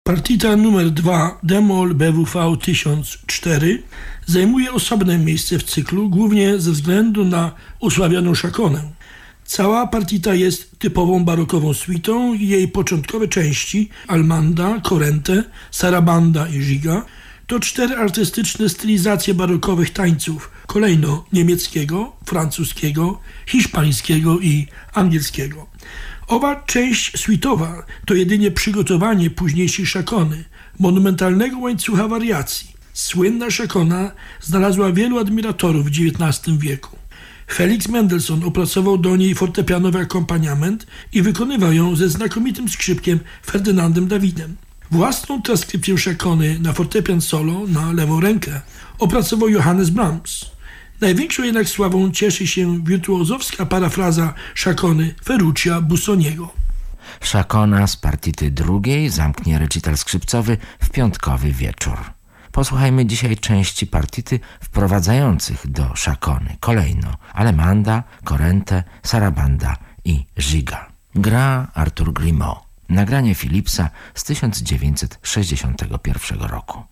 Partita numer 2 d-moll BWV 1004 zajmuje osobne miejsce w cyklu, głównie ze względu na osławioną szakonę. Cała partita jest typową barokową suitą i jej początkowe części Almanda, Corrente, Sarabanda i Giga to 4 artystyczne stylizacje barokowych tańców kolejno niemieckiego, francuskiego, hiszpańskiego i angielskiego. Owa część suitowa to jedynie przygotowanie późniejszej szakony, monumentalnego łańcucha wariacji. Słynna szakona znalazła wielu admiratorów w XIX wieku. Felix Mendelssohn opracował do niej fortepianowy akompaniament i wykonywał ją ze znakomitym skrzypkiem Ferdynandem Davidem. Własną transkrypcję szakony na fortepian solo na lewą rękę opracował Johannes Brahms. Największą jednak sławą cieszy się wirtuozowska parafraza szakony Ferruccia Busoniego. Szakona z partity drugiej zamknie recital skrzypcowy w piątkowy wieczór. Posłuchajmy dzisiaj części partity wprowadzających do szakony kolejno Allemanda, Corrente, Sarabanda i Giga. Gra Arthur Grimaud. Nagranie Philipsa z 1961 roku.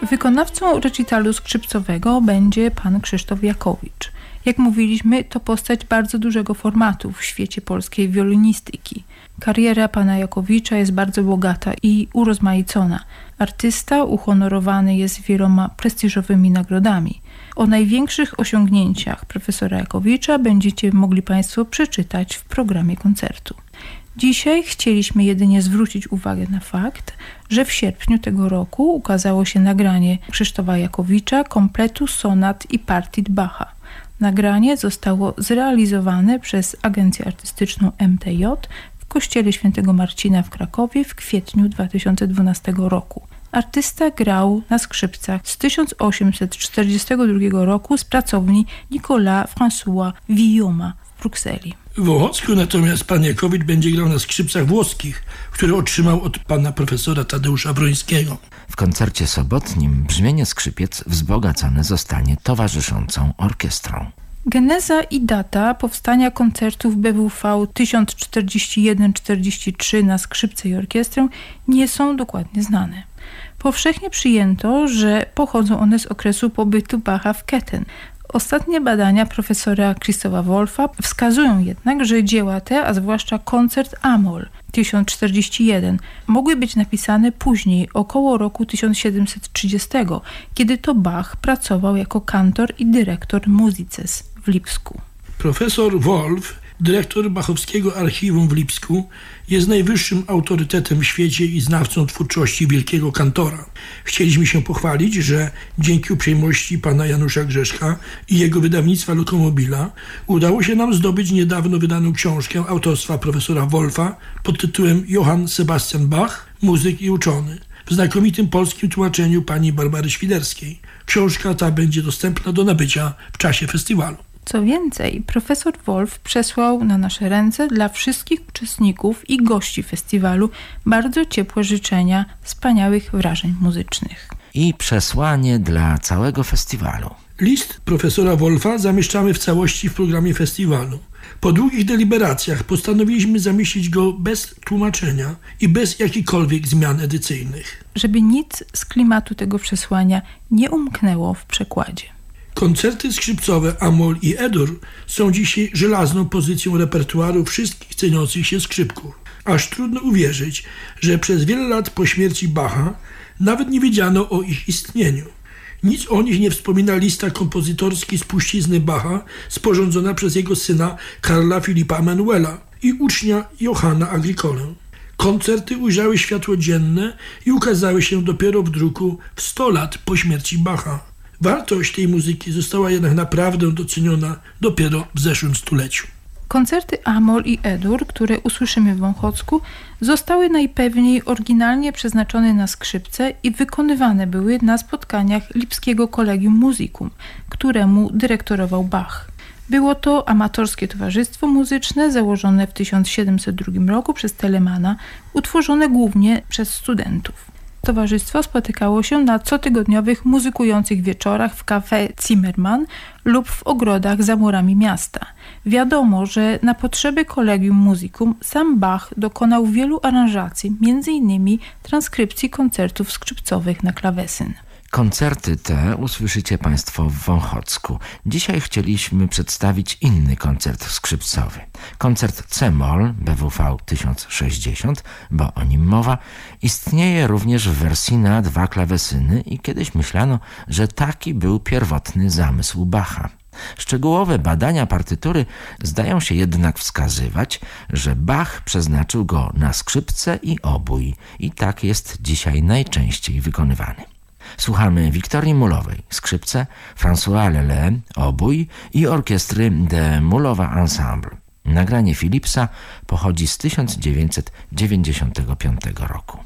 Wykonawcą recitalu skrzypcowego będzie pan Krzysztof Jakowicz. Jak mówiliśmy, to postać bardzo dużego formatu w świecie polskiej wiolonistyki. Kariera pana Jakowicza jest bardzo bogata i urozmaicona. Artysta uhonorowany jest wieloma prestiżowymi nagrodami. O największych osiągnięciach profesora Jakowicza będziecie mogli państwo przeczytać w programie koncertu. Dzisiaj chcieliśmy jedynie zwrócić uwagę na fakt, że w sierpniu tego roku ukazało się nagranie Krzysztofa Jakowicza kompletu sonat i partii Bacha. Nagranie zostało zrealizowane przez agencję artystyczną MTJ w Kościele Świętego Marcina w Krakowie w kwietniu 2012 roku. Artysta grał na skrzypcach z 1842 roku z pracowni Nicolas François Villoma w Brukseli. W Ochocku natomiast pan Jakowicz będzie grał na skrzypcach włoskich, które otrzymał od pana profesora Tadeusza Wrońskiego. W koncercie sobotnim brzmienie skrzypiec wzbogacone zostanie towarzyszącą orkiestrą. Geneza i data powstania koncertów BWV 1041-43 na skrzypce i orkiestrę nie są dokładnie znane. Powszechnie przyjęto, że pochodzą one z okresu pobytu Bacha w Köthen. Ostatnie badania profesora Christopha Wolfa wskazują jednak, że dzieła te, a zwłaszcza koncert A-moll 1041, mogły być napisane później, około roku 1730, kiedy to Bach pracował jako kantor i dyrektor Musices w Lipsku. Profesor Wolf, dyrektor Bachowskiego Archiwum w Lipsku, jest najwyższym autorytetem w świecie i znawcą twórczości wielkiego kantora. Chcieliśmy się pochwalić, że dzięki uprzejmości pana Janusza Grzeszka i jego wydawnictwa Lokomobila udało się nam zdobyć niedawno wydaną książkę autorstwa profesora Wolfa pod tytułem Johann Sebastian Bach, muzyk i uczony, w znakomitym polskim tłumaczeniu pani Barbary Świderskiej. Książka ta będzie dostępna do nabycia w czasie festiwalu. Co więcej, profesor Wolf przesłał na nasze ręce dla wszystkich uczestników i gości festiwalu bardzo ciepłe życzenia wspaniałych wrażeń muzycznych. I przesłanie dla całego festiwalu. List profesora Wolfa zamieszczamy w całości w programie festiwalu. Po długich deliberacjach postanowiliśmy zamieścić go bez tłumaczenia i bez jakichkolwiek zmian edycyjnych. Żeby nic z klimatu tego przesłania nie umknęło w przekładzie. Koncerty skrzypcowe A-moll i E-dur są dzisiaj żelazną pozycją repertuaru wszystkich ceniących się skrzypków. Aż trudno uwierzyć, że przez wiele lat po śmierci Bacha nawet nie wiedziano o ich istnieniu. Nic o nich nie wspomina lista kompozytorskiej spuścizny Bacha sporządzona przez jego syna Karla Filipa Emanuela i ucznia Johanna Agricolę. Koncerty ujrzały światło dzienne i ukazały się dopiero w druku w 100 lat po śmierci Bacha. Wartość tej muzyki została jednak naprawdę doceniona dopiero w zeszłym stuleciu. Koncerty A-moll i E-dur, które usłyszymy w Wąchocku, zostały najpewniej oryginalnie przeznaczone na skrzypce i wykonywane były na spotkaniach Lipskiego Collegium Musicum, któremu dyrektorował Bach. Było to amatorskie towarzystwo muzyczne założone w 1702 roku przez Telemana, utworzone głównie przez studentów. Towarzystwo spotykało się na cotygodniowych muzykujących wieczorach w Café Zimmermann lub w ogrodach za murami miasta. Wiadomo, że na potrzeby Collegium Musicum sam Bach dokonał wielu aranżacji, m.in. transkrypcji koncertów skrzypcowych na klawesyn. Koncerty te usłyszycie Państwo w Wąchocku. Dzisiaj chcieliśmy przedstawić inny koncert skrzypcowy. Koncert C-moll BWV 1060, bo o nim mowa, istnieje również w wersji na 2 klawesyny i kiedyś myślano, że taki był pierwotny zamysł Bacha. Szczegółowe badania partytury zdają się jednak wskazywać, że Bach przeznaczył go na skrzypce i obój i tak jest dzisiaj najczęściej wykonywany. Słuchamy Wiktorii Mulowej, skrzypce, François Lelé, obój i orkiestry de Mulowa Ensemble. Nagranie Philipsa pochodzi z 1995 roku.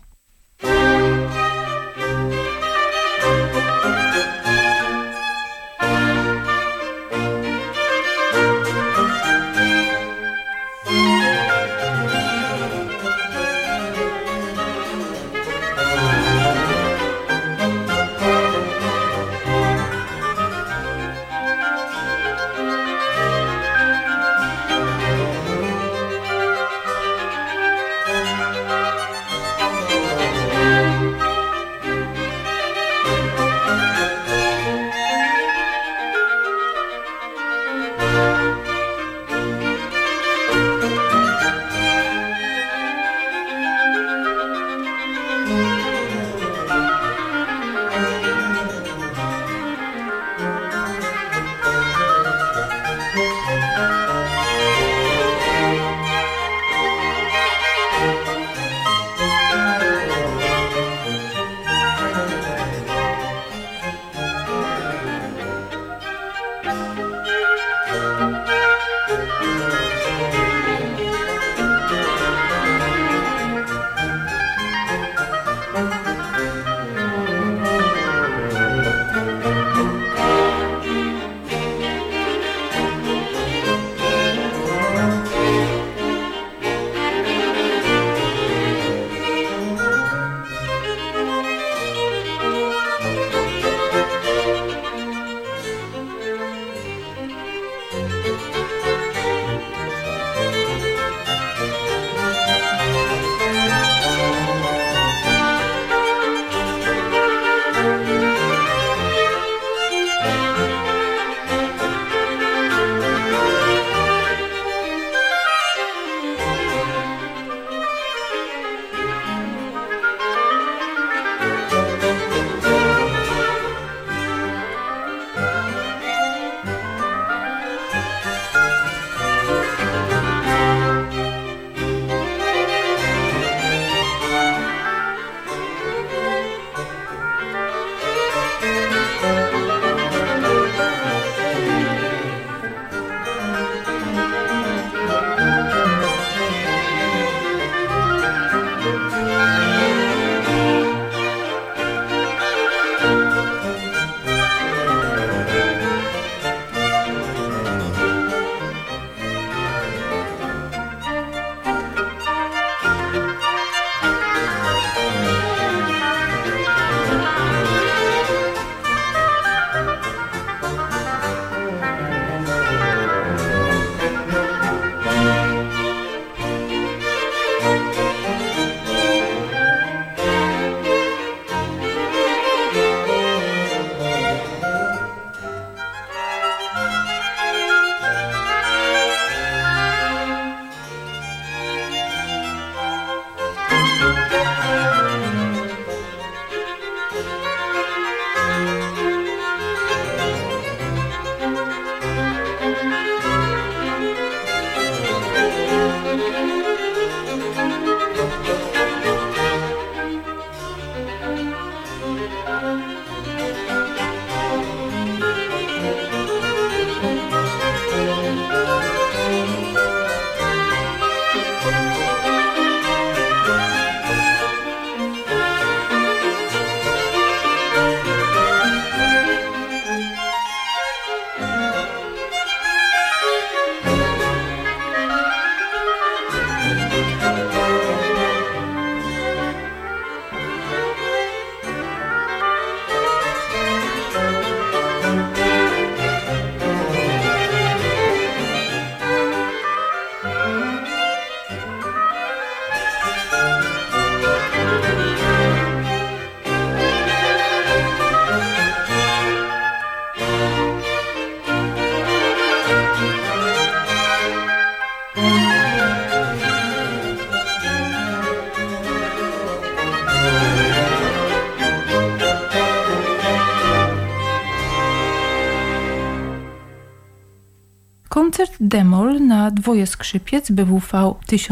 Koncert d-moll na dwoje skrzypiec BWV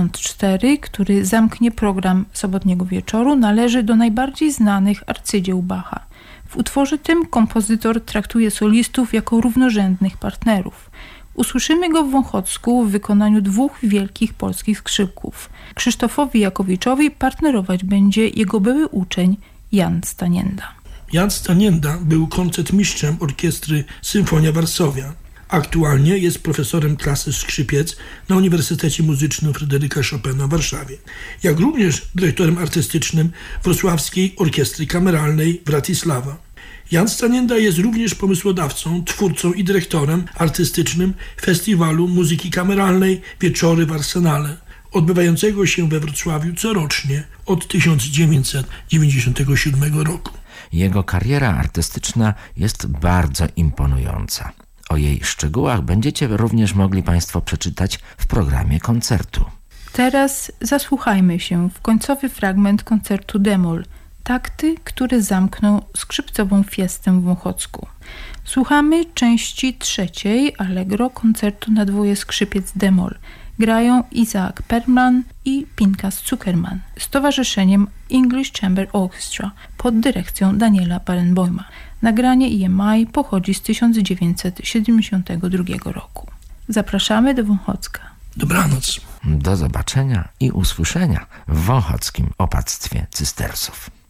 1004, który zamknie program sobotniego wieczoru, należy do najbardziej znanych arcydzieł Bacha. W utworze tym kompozytor traktuje solistów jako równorzędnych partnerów. Usłyszymy go w Wąchocku w wykonaniu dwóch wielkich polskich skrzypków. Krzysztofowi Jakowiczowi partnerować będzie jego były uczeń Jan Stanienda. Jan Stanienda był koncertmistrzem orkiestry Symfonia Warszawia. Aktualnie jest profesorem klasy skrzypiec na Uniwersytecie Muzycznym Fryderyka Chopina w Warszawie, jak również dyrektorem artystycznym Wrocławskiej Orkiestry Kameralnej Wratysława. Jan Stanienda jest również pomysłodawcą, twórcą i dyrektorem artystycznym Festiwalu Muzyki Kameralnej Wieczory w Arsenale, odbywającego się we Wrocławiu corocznie od 1997 roku. Jego kariera artystyczna jest bardzo imponująca. O jej szczegółach będziecie również mogli Państwo przeczytać w programie koncertu. Teraz zasłuchajmy się w końcowy fragment koncertu d-moll, takty, które zamkną skrzypcową fiestę w Wąchocku. Słuchamy części trzeciej Allegro koncertu na dwoje skrzypiec d-moll. Grają Isaac Perlman i Pinkas Zuckerman z towarzyszeniem English Chamber Orchestra pod dyrekcją Daniela Barenboima. Nagranie EMI pochodzi z 1972 roku. Zapraszamy do Wąchocka. Dobranoc. Do zobaczenia i usłyszenia w wąchockim opactwie cystersów.